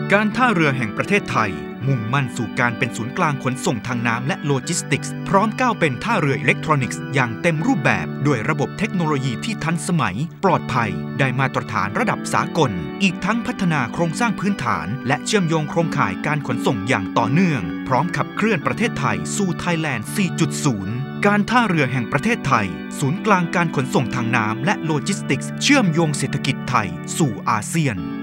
การท่าเรือแห่งประเทศไทยมุ่งมั่นสู่การเป็นศูนย์กลางขนส่งทางน้ำและโลจิสติกส์พร้อมก้าวเป็นท่าเรืออิเล็กทรอนิกส์อย่างเต็มรูปแบบด้วยระบบเทคโนโลยีที่ทันสมัยปลอดภัยได้มาตรฐานระดับสากลอีกทั้งพัฒนาโครงสร้างพื้นฐานและเชื่อมโยงโครงข่ายการขนส่งอย่างต่อเนื่องพร้อมขับเคลื่อนประเทศไทยสู่ไทยแลนด์ 4.0 การท่าเรือแห่งประเทศไทยศูนย์กลางการขนส่งทางน้ำและโลจิสติกส์เชื่อมโยงเศรษฐกิจไทยสู่อาเซียน